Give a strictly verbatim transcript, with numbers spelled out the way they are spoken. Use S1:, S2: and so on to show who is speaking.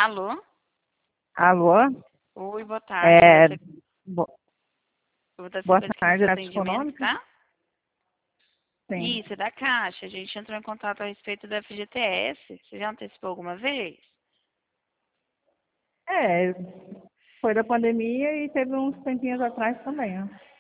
S1: Alô?
S2: Alô?
S1: Oi, boa tarde.
S2: É,
S1: Você...
S2: bo-
S1: Eu vou dar
S2: boa
S1: sequência aqui no
S2: tarde,
S1: seu
S2: Caixa
S1: atendimento,
S2: Econômica?
S1: tá?
S2: Sim.
S1: Isso, é da Caixa. A gente entrou em contato a respeito da F G T S. Você já antecipou alguma vez?
S2: É, foi da pandemia e teve uns tempinhos atrás também, ó.